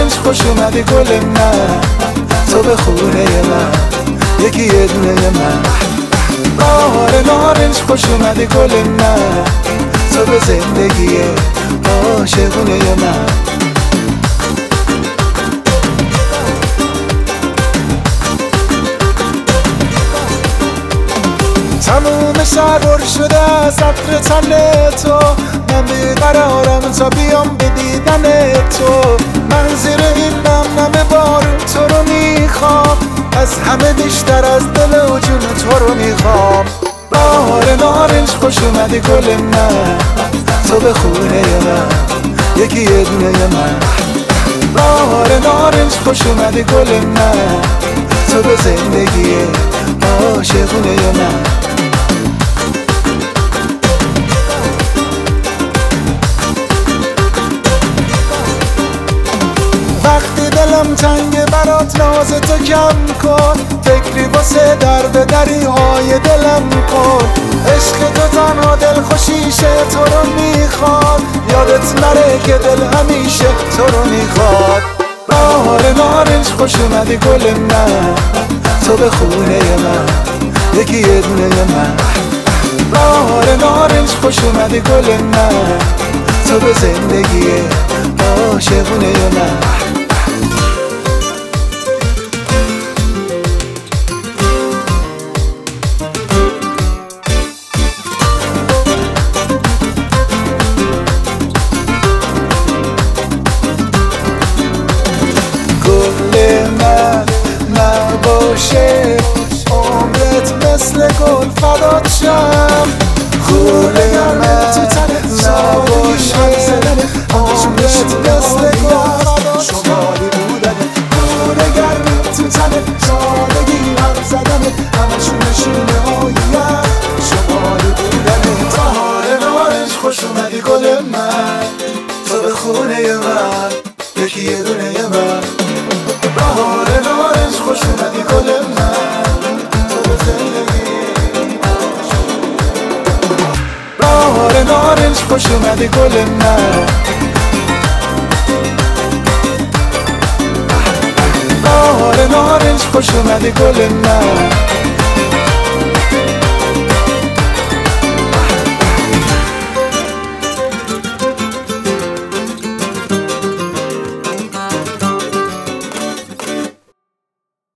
نارنج خوش اومدی گل من، تو به خونه من یکی یه دونه من. بهار نارنج خوش اومدی گل من، تو به زندگی عاشقونه من. تموم شهر پر شده از عطر تن تو، من بیقرارم تا بیام به دیدن تو. من زیر این نم بارون تو رو میخوام، از همه بیشتر از دل و جون تو رو میخوام. بهار نارنج خوش اومدی گل من، تو به خونه من یکی یه دونه من. بهار نارنج خوش اومدی گل من، تو به زندگی عاشقونه من. وقتی دلم تنگ برات ناز تو کم کن، فکری واسه دری های دلم کن. عشق تو تنها دل خوشیشه، تو رو میخواد، یادت نره که دل همیشه تو رو میخواد. بهار نارنج خوش اومدی گل من، تو به خونه من یکی یه دونه من. بهار نارنج خوش اومدی گل من، تو به زندگی عاشقونه من. نباشه عمرت مثل گل فدات شم، خونه گرمت تو تنه نباشه عمرت مثل گل فدات شم. شمالی بودنه خونه گرمت تو تنه، سادگی هم زدنه همشون نشونه هاییم شمالی بودنه. بهار نارنج خوش اومدی گل من، تو به خونه من یکی یه دونه من. بهار نارنج خوش اومدی گل من، تو به زندگی. بهار نارنج خوش اومدی گل من، بهار نارنج خوش اومدی گل من.